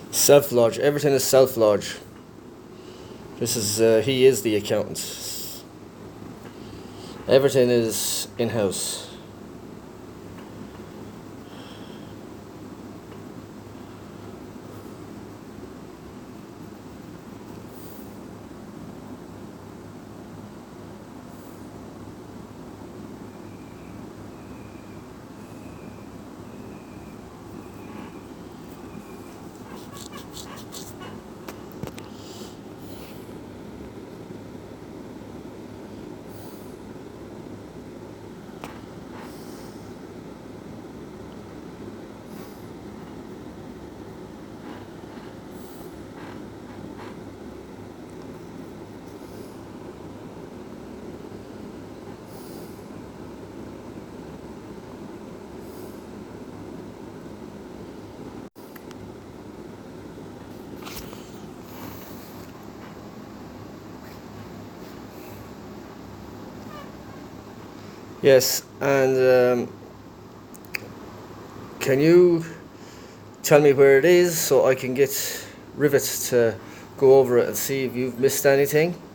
Self-lodge. Everything is self-lodge. This is, he is the accountant. Everything is in-house. Yes, and can you tell me where it is so I can get Rivet to go over it and see if you've missed anything?